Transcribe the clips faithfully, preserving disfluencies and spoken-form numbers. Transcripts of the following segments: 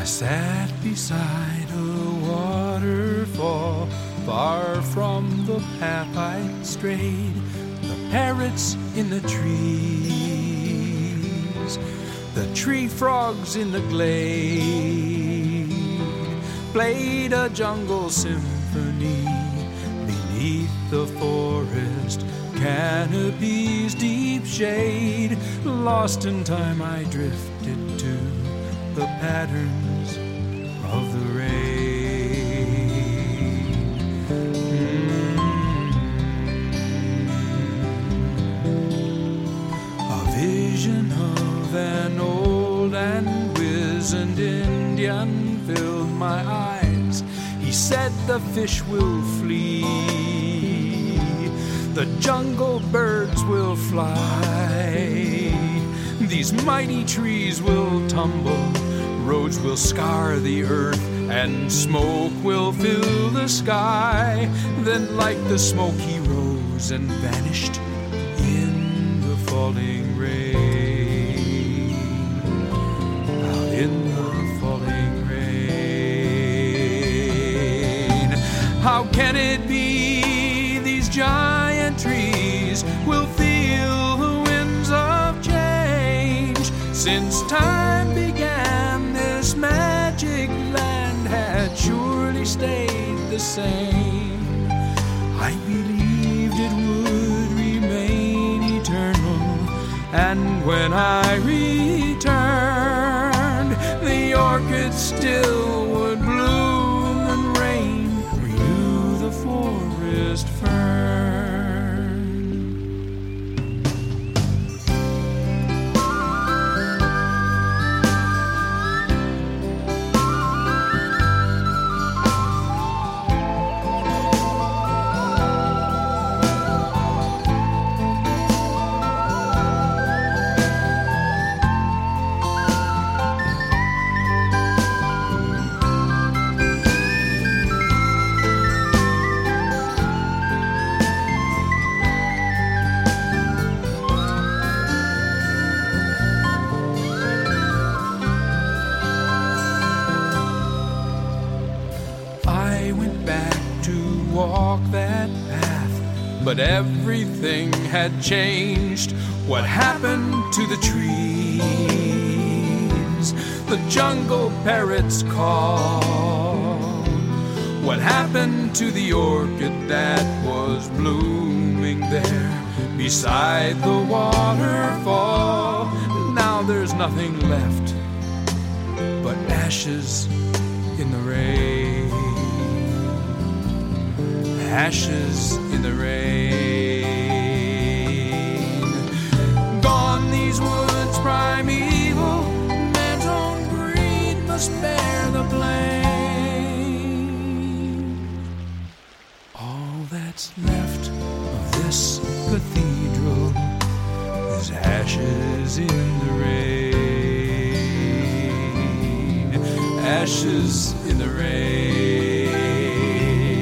I sat beside a waterfall, far from the path I'd strayed. The parrots in the trees, the tree frogs in the glade, played a jungle symphony beneath the forest canopy's deep shade. Lost in time I drifted to the patterns of the rain. Mm. A vision of an old and wizened Indian filled my eyes. He said the fish will flee, the jungle birds will fly, these mighty trees will tumble, roads will scar the earth, and smoke will fill the sky. Then like the smoke he rose and vanished in the falling rain. Out in the falling rain. How can it be these giant trees will feel the winds of change? Since time began, this magic land had surely stayed the same. I believed it would remain eternal, and when I returned, the orchids still would bloom and rain, renew the forest fern. I went back to walk that path, but everything had changed. What happened to the trees? The jungle parrots called. What happened to the orchid that was blooming there beside the waterfall? Now there's nothing left but ashes in the rain. Ashes in the rain. Gone these woods primeval, man's own greed must bear the blame. All that's left of this cathedral is ashes in the rain. Ashes in the rain.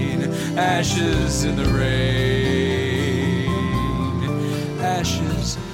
Ashes in the rain, ashes